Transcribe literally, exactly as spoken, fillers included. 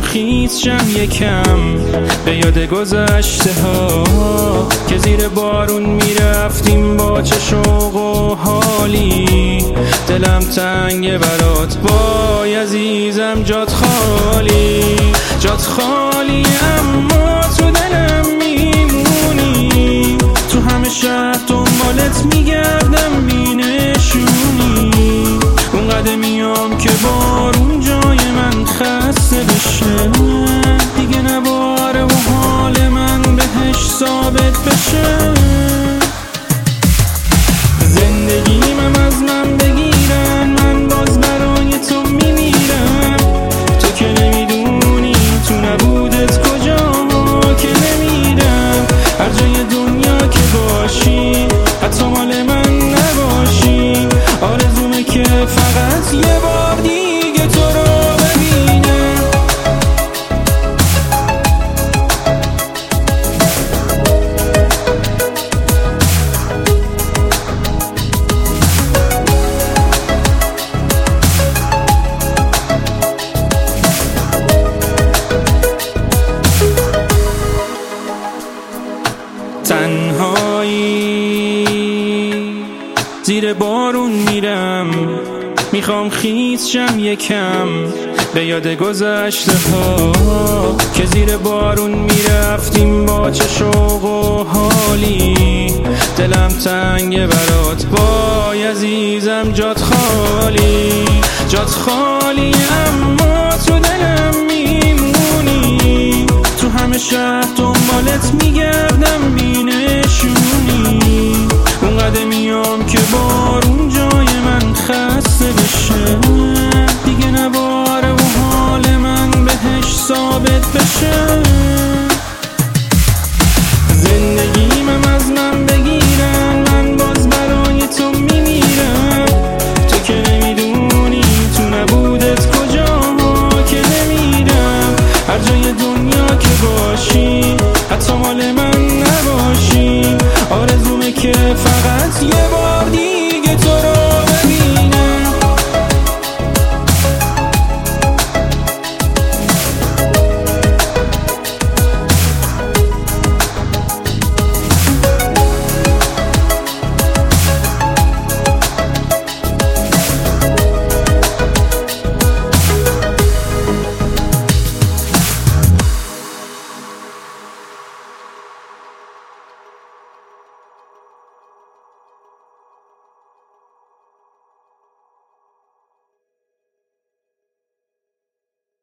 خیس شم یکم به یاد گذشته ها که زیر بارون میرفتیم با چه شوق و حالی. دلم تنگه برات وای عزیزم، جات خالی جات خالی، اما تو دلم میمونی. تو همه شهر دنبالت میگردم بی نشونی. اونقدر میام که بارون جای من خسته بشه، دیگه نباره و حال من بهش ثابت بشه. زندگیمم از من بگیرن، من باز برای تو میمیرم. تو که نمیدونی تو نبودت کجا که نمیرم. هر جای دنیا که باشی حتی مال من نباشی، آرزومه که فقط یه بار دیگه تو رو ببینم. تنهایی زیر بارون میرم، میخوام خیس شم یکم به یاد گذشته ها که زیر بارون میرفتیم با چه شوق و حالی. دلم تنگه برات وای عزیزم، جات خالی جات خالی، اما تو دلم میمونی. تو همه شهر دنبالت میگردم بی نشونی. اونقدر میام که بارون جای من خسته بشه، دیگه نباره و حال من بهش ثابت بشه. زندگیمم از من بگیرن، من باز برای تو میمیرم. تو که نمیدونی تو نبودت کجا که نمیرم. هر جای دنیا که باشی حتی مال من نباشی، آرزومه که